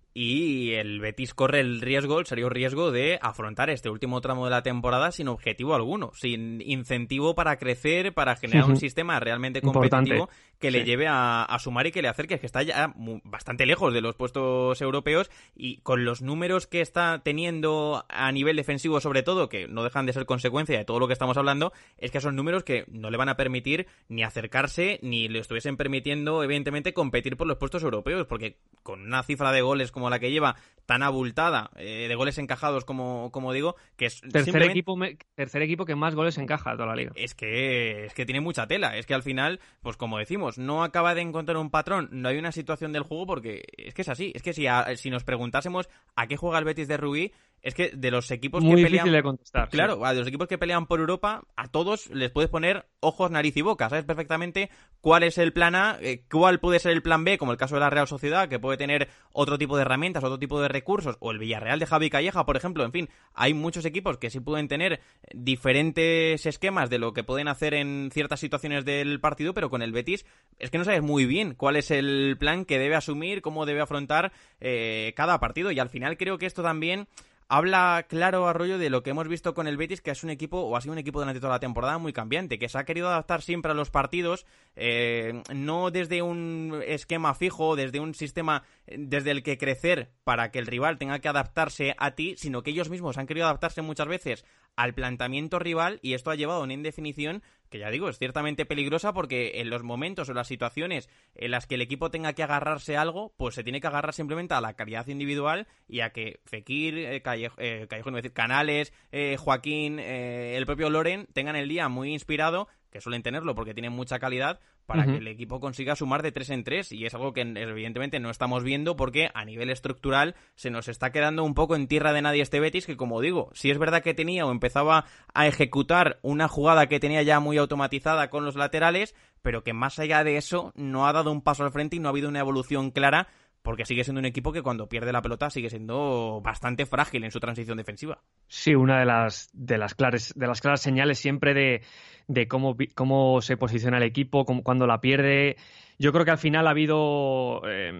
Y el Betis corre el riesgo, el serio riesgo de afrontar este último tramo de la temporada sin objetivo alguno, sin incentivo para crecer, para generar uh-huh. un sistema realmente competitivo Importante. que le sí. lleve a, a sumar y que le acerque, que está ya muy, bastante lejos de los puestos europeos y con los números que está teniendo a nivel defensivo sobre todo, que no dejan de ser consecuencia de todo lo que estamos hablando, es que son números que no le van a permitir ni acercarse ni le estuviesen permitiendo evidentemente competir por los puestos europeos, porque con una cifra de goles como como la que lleva, tan abultada, eh, de goles encajados, como, como digo, que es tercer simplemente... equipo me... tercer equipo que más goles encaja de toda la liga. Es que, es que tiene mucha tela, es que al final, pues como decimos, no acaba de encontrar un patrón, no hay una situación del juego, porque es que es así, es que si, a, si nos preguntásemos a qué juega el Betis de Rubí, es que de los equipos Muy que difícil pelean... de contestar. Claro, sí. a los equipos que pelean por Europa, a todos les puedes poner ojos, nariz y boca. Sabes perfectamente cuál es el plan A, eh, cuál puede ser el plan B, como el caso de la Real Sociedad, que puede tener otro tipo de herramientas, otro tipo de recursos, o el Villarreal de Javi Calleja, por ejemplo. En fin, hay muchos equipos que sí pueden tener diferentes esquemas de lo que pueden hacer en ciertas situaciones del partido, pero con el Betis es que no sabes muy bien cuál es el plan que debe asumir, cómo debe afrontar eh, cada partido. Y al final creo que esto también... habla claro, Arroyo, de lo que hemos visto con el Betis, que es un equipo, o ha sido un equipo durante toda la temporada muy cambiante, que se ha querido adaptar siempre a los partidos, eh, no desde un esquema fijo, desde un sistema desde el que crecer para que el rival tenga que adaptarse a ti, sino que ellos mismos han querido adaptarse muchas veces al planteamiento rival, y esto ha llevado a una indefinición que, ya digo, es ciertamente peligrosa, porque en los momentos o las situaciones en las que el equipo tenga que agarrarse a algo, pues se tiene que agarrar simplemente a la calidad individual y a que Fekir, eh, Callejo, eh, Callejón, es decir, Canales, eh, Joaquín, eh, el propio Loren tengan el día muy inspirado, que suelen tenerlo porque tienen mucha calidad, para uh-huh. que el equipo consiga sumar de tres en tres, y es algo que evidentemente no estamos viendo porque a nivel estructural se nos está quedando un poco en tierra de nadie este Betis, que, como digo, sí es verdad que tenía o empezaba a ejecutar una jugada que tenía ya muy automatizada con los laterales, pero que más allá de eso no ha dado un paso al frente y no ha habido una evolución clara, porque sigue siendo un equipo que cuando pierde la pelota sigue siendo bastante frágil en su transición defensiva. Sí, una de las de las claras de las claras señales siempre de, de cómo, cómo se posiciona el equipo, cómo, cuando la pierde. Yo creo que al final ha habido, eh,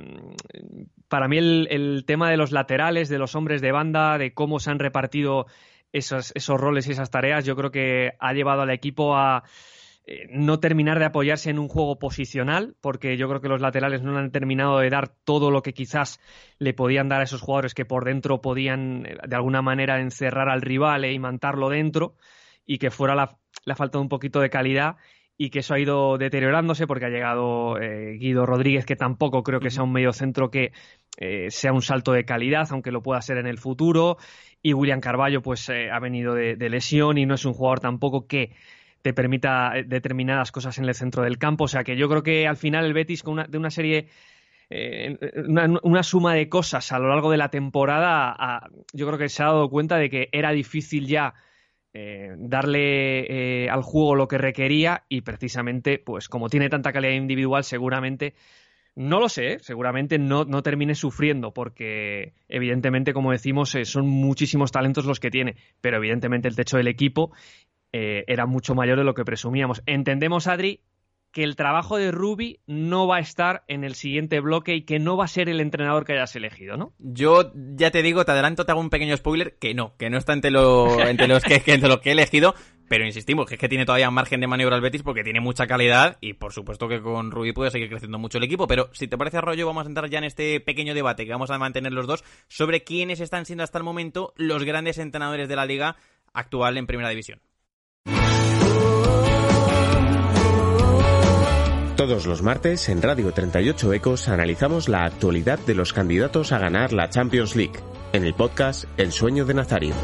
para mí, el, el tema de los laterales, de los hombres de banda, de cómo se han repartido esos, esos roles y esas tareas, yo creo que ha llevado al equipo a Eh, no terminar de apoyarse en un juego posicional, porque yo creo que los laterales no han terminado de dar todo lo que quizás le podían dar a esos jugadores que por dentro podían de alguna manera encerrar al rival e imantarlo dentro, y que fuera la, le ha faltado un poquito de calidad, y que eso ha ido deteriorándose porque ha llegado eh, Guido Rodríguez, que tampoco creo que sea un mediocentro que eh, sea un salto de calidad, aunque lo pueda ser en el futuro, y William Carballo pues eh, ha venido de, de lesión y no es un jugador tampoco que te permita determinadas cosas en el centro del campo. O sea que yo creo que al final el Betis, con una, de una serie, eh, una, una suma de cosas a lo largo de la temporada, a, yo creo que se ha dado cuenta de que era difícil ya eh, darle eh, al juego lo que requería, y precisamente, pues como tiene tanta calidad individual, seguramente No lo sé, seguramente no, no termine sufriendo porque evidentemente, como decimos, eh, son muchísimos talentos los que tiene, pero evidentemente el techo del equipo eh, era mucho mayor de lo que presumíamos. Entendemos, Adri, que el trabajo de Rubi no va a estar en el siguiente bloque y que no va a ser el entrenador que hayas elegido, ¿no? Yo ya te digo, te adelanto, te hago un pequeño spoiler, que no, que no está entre, lo, entre, los, que, que, entre los que he elegido, pero insistimos, que es que tiene todavía margen de maniobra el Betis porque tiene mucha calidad y por supuesto que con Rubi puede seguir creciendo mucho el equipo, pero si te parece, Arroyo, vamos a entrar ya en este pequeño debate que vamos a mantener los dos sobre quiénes están siendo hasta el momento los grandes entrenadores de la liga actual en Primera División. Todos los martes en Radio treinta y ocho Ecos analizamos la actualidad de los candidatos a ganar la Champions League, en el podcast El Sueño de Nazario.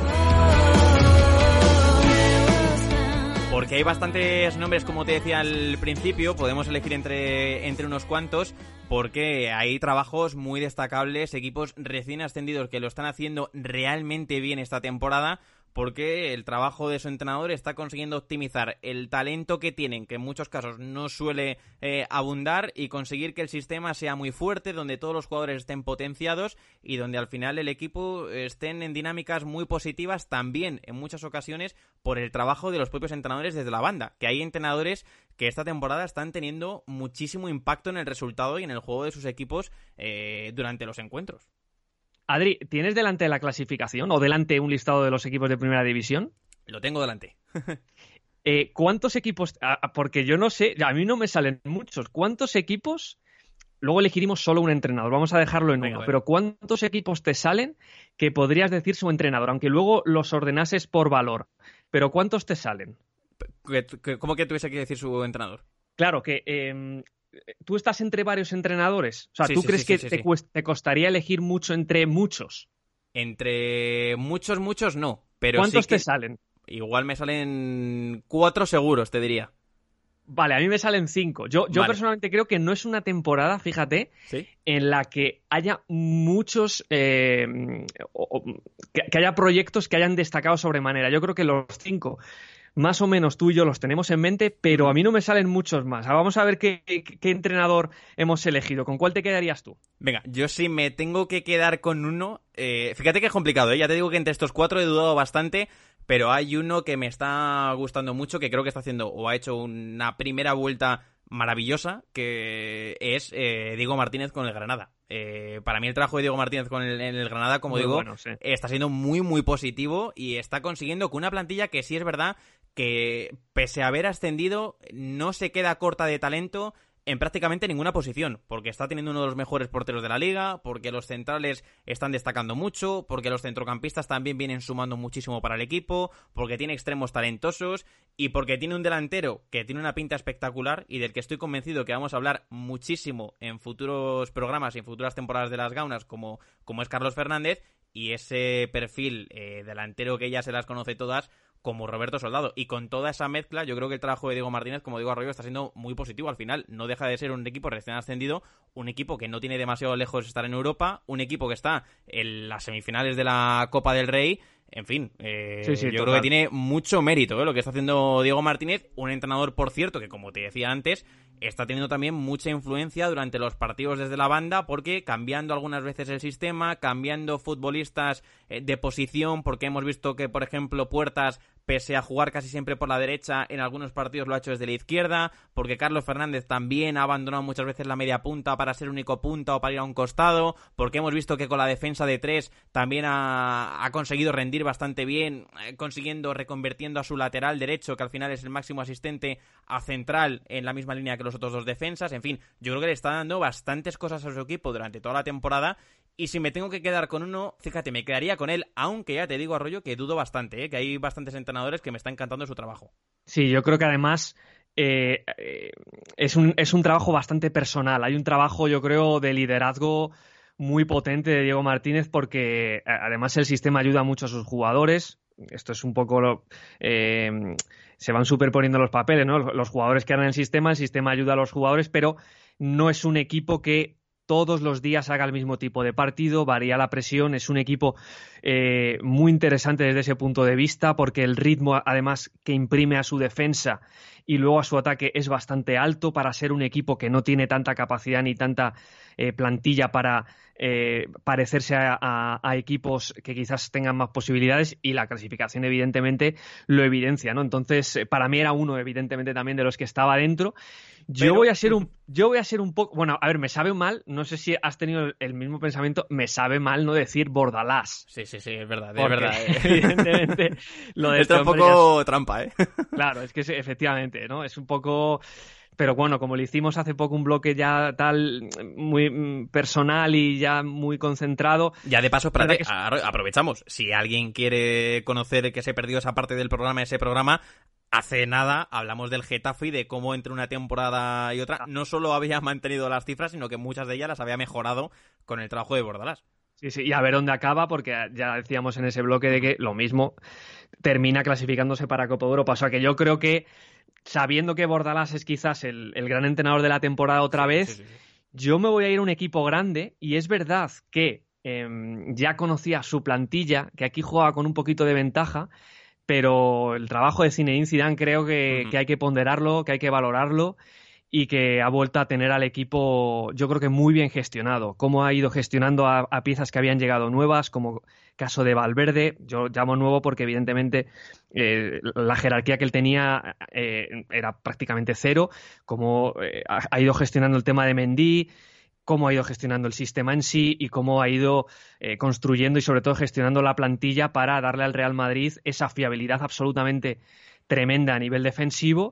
Porque hay bastantes nombres, como te decía al principio, podemos elegir entre, entre unos cuantos, porque hay trabajos muy destacables, equipos recién ascendidos que lo están haciendo realmente bien esta temporada, porque el trabajo de su entrenador está consiguiendo optimizar el talento que tienen, que en muchos casos no suele eh, abundar, y conseguir que el sistema sea muy fuerte, donde todos los jugadores estén potenciados y donde al final el equipo estén en dinámicas muy positivas también, en muchas ocasiones, por el trabajo de los propios entrenadores desde la banda, que hay entrenadores que esta temporada están teniendo muchísimo impacto en el resultado y en el juego de sus equipos eh, durante los encuentros. Adri, ¿tienes delante la clasificación o delante un listado de los equipos de Primera División? Lo tengo delante. eh, ¿Cuántos equipos? Ah, porque yo no sé, a mí no me salen muchos. ¿Cuántos equipos? Luego elegiremos solo un entrenador, vamos a dejarlo en Venga, uno. Pero ¿cuántos equipos te salen que podrías decir su entrenador? Aunque luego los ordenases por valor. Pero ¿cuántos te salen? ¿Cómo que tuviese que decir su entrenador? Claro, que... Eh, ¿tú estás entre varios entrenadores? O sea, sí, ¿tú sí, crees sí, que sí, te, sí. cuest- te costaría elegir mucho entre muchos? Entre muchos, muchos no. Pero ¿Cuántos sí que te salen? Igual me salen cuatro seguros, te diría. Vale, a mí me salen cinco. Yo, yo Vale. personalmente creo que no es una temporada, fíjate, ¿Sí? en la que haya muchos, eh, o- o- que, que haya proyectos que hayan destacado sobremanera. Yo creo que los cinco, más o menos tú y yo los tenemos en mente, pero a mí no me salen muchos más. Ahora vamos a ver qué, qué, qué entrenador hemos elegido. ¿Con cuál te quedarías tú? Venga, yo sí me tengo que quedar con uno. Eh, fíjate que es complicado, ¿eh? Ya te digo que entre estos cuatro he dudado bastante, pero hay uno que me está gustando mucho, que creo que está haciendo o ha hecho una primera vuelta maravillosa, que es eh, Diego Martínez con el Granada. Eh, para mí el trabajo de Diego Martínez con el, en el Granada, como Muy digo, bueno, sí. está siendo muy muy positivo y está consiguiendo con una plantilla que sí es verdad que, pese a haber ascendido, no se queda corta de talento en prácticamente ninguna posición, porque está teniendo uno de los mejores porteros de la liga, porque los centrales están destacando mucho, porque los centrocampistas también vienen sumando muchísimo para el equipo, porque tiene extremos talentosos y porque tiene un delantero que tiene una pinta espectacular y del que estoy convencido que vamos a hablar muchísimo en futuros programas y en futuras temporadas de las Gaunas, como, como es Carlos Fernández, y ese perfil eh, delantero que ya se las conoce todas, como Roberto Soldado. Y con toda esa mezcla, yo creo que el trabajo de Diego Martínez, como digo, Arroyo, está siendo muy positivo. Al final, no deja de ser un equipo recién ascendido, un equipo que no tiene demasiado lejos de estar en Europa, un equipo que está en las semifinales de la Copa del Rey. En fin, eh, Sí, sí, yo total. creo que tiene mucho mérito, ¿eh? Lo que está haciendo Diego Martínez, un entrenador, por cierto, que como te decía antes, está teniendo también mucha influencia durante los partidos desde la banda, porque cambiando algunas veces el sistema, cambiando futbolistas eh, de posición, porque hemos visto que, por ejemplo, Puertas, pese a jugar casi siempre por la derecha, en algunos partidos lo ha hecho desde la izquierda, porque Carlos Fernández también ha abandonado muchas veces la media punta para ser único punta o para ir a un costado, porque hemos visto que con la defensa de tres también ha, ha conseguido rendir bastante bien, eh, consiguiendo, reconvirtiendo a su lateral derecho, que al final es el máximo asistente, a central en la misma línea que los otros dos defensas. En fin, yo creo que le está dando bastantes cosas a su equipo durante toda la temporada. Y si me tengo que quedar con uno, fíjate, me quedaría con él, aunque ya te digo, Arroyo, que dudo bastante, ¿eh? Que hay bastantes entrenadores que me están encantando su trabajo. Sí, yo creo que además eh, eh, es, un, es un trabajo bastante personal. Hay un trabajo, yo creo, de liderazgo muy potente de Diego Martínez, porque además el sistema ayuda mucho a sus jugadores. Esto es un poco lo, eh, se van superponiendo los papeles, ¿no? Los jugadores quedan en el sistema, el sistema ayuda a los jugadores, pero no es un equipo que todos los días haga el mismo tipo de partido, varía la presión, es un equipo eh, muy interesante desde ese punto de vista porque el ritmo además que imprime a su defensa y luego a su ataque es bastante alto para ser un equipo que no tiene tanta capacidad ni tanta eh, plantilla para eh, parecerse a, a, a equipos que quizás tengan más posibilidades, y la clasificación evidentemente lo evidencia, ¿no? Entonces, para mí era uno evidentemente también de los que estaba dentro. Yo Pero... voy a ser un yo voy a ser un poco, bueno, a ver, me sabe mal, no sé si has tenido el, el mismo pensamiento, me sabe mal no decir Bordalás. Sí, sí, sí, es verdad, Porque, es verdad. Eh. Evidentemente lo de Esto es un poco es... trampa, ¿eh? Claro, es que es, efectivamente, ¿no? Es un poco... Pero bueno, como le hicimos hace poco un bloque ya tal muy personal y ya muy concentrado... Ya de paso, espérate, que... aprovechamos. Si alguien quiere conocer que se perdió esa parte del programa, ese programa... Hace nada hablamos del Getafe y de cómo entre una temporada y otra no solo había mantenido las cifras, sino que muchas de ellas las había mejorado con el trabajo de Bordalás. Sí, sí, y a ver dónde acaba, porque ya decíamos en ese bloque de que lo mismo termina clasificándose para Copa de Europa. O sea que yo creo que, sabiendo que Bordalás es quizás el, el gran entrenador de la temporada otra sí, vez, sí, sí, sí. yo me voy a ir a un equipo grande, y es verdad que eh, ya conocía su plantilla, que aquí jugaba con un poquito de ventaja, pero el trabajo de Zinedine Zidane creo que, uh-huh. que hay que ponderarlo, que hay que valorarlo, y que ha vuelto a tener al equipo, yo creo que muy bien gestionado. Cómo ha ido gestionando a, a piezas que habían llegado nuevas, como caso de Valverde. Yo llamo nuevo porque evidentemente eh, la jerarquía que él tenía eh, era prácticamente cero. Cómo eh, ha, ha ido gestionando el tema de Mendy, cómo ha ido gestionando el sistema en sí y cómo ha ido eh, construyendo y sobre todo gestionando la plantilla para darle al Real Madrid esa fiabilidad absolutamente tremenda a nivel defensivo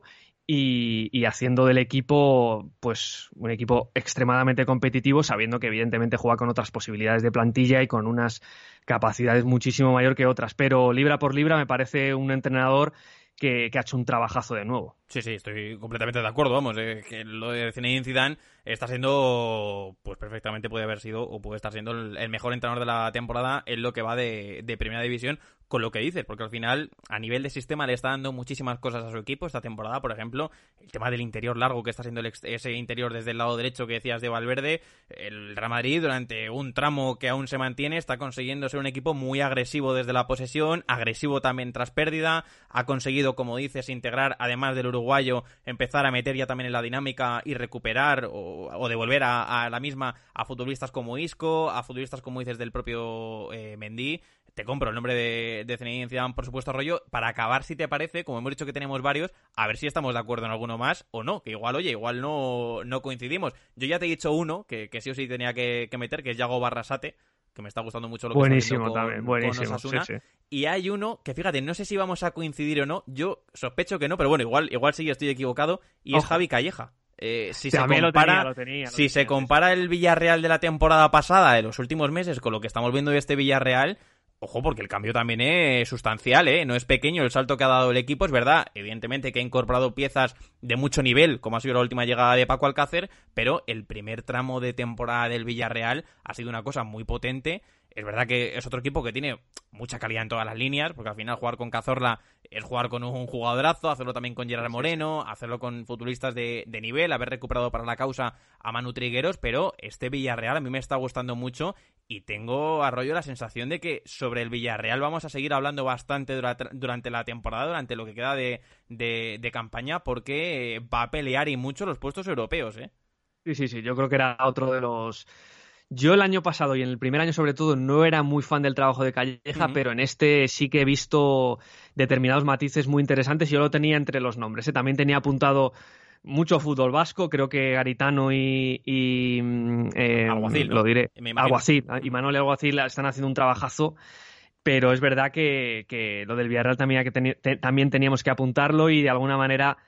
y, y haciendo del equipo pues un equipo extremadamente competitivo, sabiendo que evidentemente juega con otras posibilidades de plantilla y con unas capacidades muchísimo mayor que otras, pero libra por libra me parece un entrenador que, que ha hecho un trabajazo de nuevo. Sí, sí, estoy completamente de acuerdo, vamos, eh, que lo de Zinedine Zidane está siendo, pues perfectamente puede haber sido o puede estar siendo el, el mejor entrenador de la temporada en lo que va de, de Primera División, con lo que dices, porque al final a nivel de sistema le está dando muchísimas cosas a su equipo esta temporada. Por ejemplo, el tema del interior largo que está siendo el ex- ese interior desde el lado derecho que decías de Valverde. El Real Madrid durante un tramo que aún se mantiene está consiguiendo ser un equipo muy agresivo desde la posesión, agresivo también tras pérdida, ha conseguido, como dices, integrar, además del uruguayo, empezar a meter ya también en la dinámica y recuperar o, o devolver a, a la misma a futbolistas como Isco, a futbolistas como dices del propio eh, Mendy. Te compro el nombre de, de Zinedine Zidane, por supuesto, Rollo. Para acabar, si te parece, como hemos dicho que tenemos varios, a ver si estamos de acuerdo en alguno más o no, que igual, oye, igual no, no coincidimos. Yo ya te he dicho uno que, que sí o sí tenía que, que meter, que es Yago Barrasate, que me está gustando mucho lo que buenísimo está haciendo también, con, buenísimo, con Osasuna. Sí, sí. Y hay uno que, fíjate, no sé si vamos a coincidir o no, yo sospecho que no, pero bueno, igual, igual sí estoy equivocado, y Ojo. es Javi Calleja. Eh, si se compara, lo tenía, lo tenía, lo si tenía, se compara el Villarreal de la temporada pasada, de los últimos meses, con lo que estamos viendo de este Villarreal, ojo, porque el cambio también es sustancial, ¿eh? No es pequeño el salto que ha dado el equipo, es verdad, evidentemente que ha incorporado piezas de mucho nivel, como ha sido la última llegada de Paco Alcácer, pero el primer tramo de temporada del Villarreal ha sido una cosa muy potente. Es verdad que es otro equipo que tiene mucha calidad en todas las líneas, porque al final jugar con Cazorla es jugar con un jugadorazo, hacerlo también con Gerard Moreno, hacerlo con futbolistas de, de nivel, haber recuperado para la causa a Manu Trigueros, pero este Villarreal a mí me está gustando mucho y tengo, Arroyo, la sensación de que sobre el Villarreal vamos a seguir hablando bastante durante, durante la temporada, durante lo que queda de, de, de campaña, porque va a pelear y mucho los puestos europeos, ¿eh? Sí, sí, sí, yo creo que era otro de los... Yo el año pasado y en el primer año sobre todo no era muy fan del trabajo de Calleja, uh-huh. pero en este sí que he visto determinados matices muy interesantes y yo lo tenía entre los nombres, ¿eh? También tenía apuntado mucho fútbol vasco, creo que Garitano y, y eh, Alguacil, ¿no? lo diré, Alguacil y Manuel Alguacil están haciendo un trabajazo, pero es verdad que, que lo del Villarreal también, que ten, te, también teníamos que apuntarlo y de alguna manera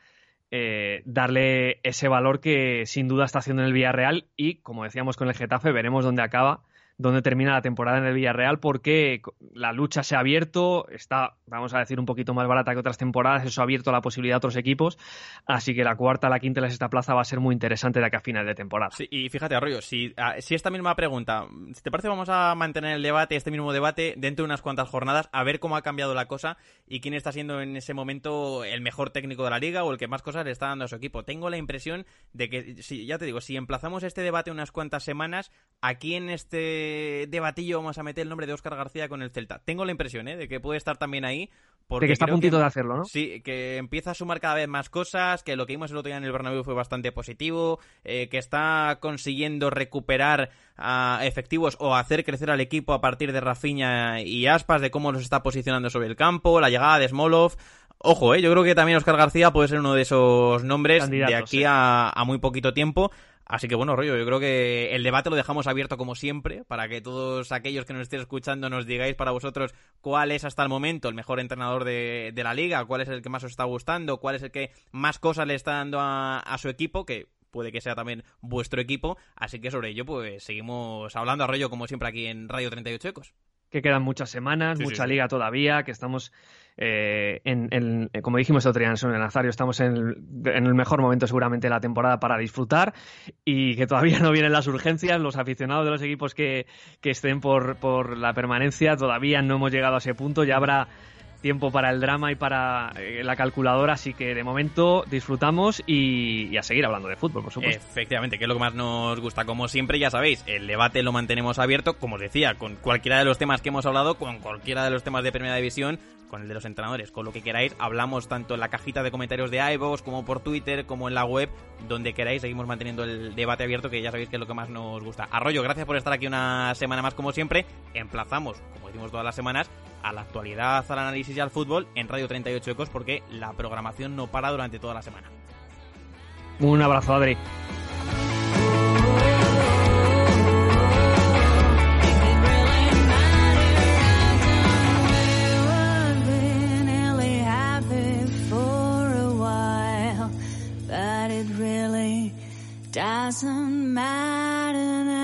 Eh, darle ese valor que sin duda está haciendo en el Villarreal y, como decíamos con el Getafe, veremos dónde acaba, dónde termina la temporada en el Villarreal, porque la lucha se ha abierto, está, vamos a decir, un poquito más barata que otras temporadas, eso ha abierto la posibilidad a otros equipos, así que la cuarta, la quinta y la sexta plaza va a ser muy interesante de aquí a final de temporada. Sí, y fíjate, Arroyo, si, si esta misma pregunta, si te parece, vamos a mantener el debate, este mismo debate, dentro de unas cuantas jornadas, a ver cómo ha cambiado la cosa y quién está siendo en ese momento el mejor técnico de la liga o el que más cosas le está dando a su equipo. Tengo la impresión de que, si, ya te digo, si emplazamos este debate unas cuantas semanas, aquí en este debatillo vamos a meter el nombre de Óscar García con el Celta. Tengo la impresión, ¿eh?, de que puede estar también ahí. Porque de que está a puntito que, de hacerlo, ¿no? Sí, que empieza a sumar cada vez más cosas, que lo que vimos el otro día en el Bernabéu fue bastante positivo, eh, que está consiguiendo recuperar uh, efectivos o hacer crecer al equipo a partir de Rafinha y Aspas, de cómo los está posicionando sobre el campo, la llegada de Smolov. Ojo, eh, yo creo que también Óscar García puede ser uno de esos nombres Candidatos, de aquí sí. a, a muy poquito tiempo. Así que bueno, Rollo, yo creo que el debate lo dejamos abierto como siempre, para que todos aquellos que nos estén escuchando nos digáis para vosotros cuál es hasta el momento el mejor entrenador de, de la liga, cuál es el que más os está gustando, cuál es el que más cosas le está dando a, a su equipo, que puede que sea también vuestro equipo. Así que sobre ello pues seguimos hablando, Arroyo, como siempre aquí en Radio treinta y ocho Ecos. Que quedan muchas semanas, sí, mucha sí, liga sí. todavía, que estamos, eh, en, en, como dijimos el otro día en el Nazario, estamos en el, en el mejor momento seguramente de la temporada para disfrutar, y que todavía no vienen las urgencias. Los aficionados de los equipos que, que estén por, por la permanencia todavía no hemos llegado a ese punto, ya habrá tiempo para el drama y para eh, la calculadora, así que de momento disfrutamos y, y a seguir hablando de fútbol, por supuesto. Efectivamente, que es lo que más nos gusta. Como siempre, ya sabéis, el debate lo mantenemos abierto, como os decía, con cualquiera de los temas que hemos hablado, con cualquiera de los temas de Primera División, con el de los entrenadores, con lo que queráis. Hablamos tanto en la cajita de comentarios de iVoox, como por Twitter, como en la web, donde queráis. Seguimos manteniendo el debate abierto, que ya sabéis que es lo que más nos gusta. Arroyo, gracias por estar aquí una semana más, como siempre. Emplazamos, como decimos todas las semanas, a la actualidad, al análisis y al fútbol en Radio treinta y ocho Ecos, porque la programación no para durante toda la semana. Un abrazo, Adri. Doesn't matter now.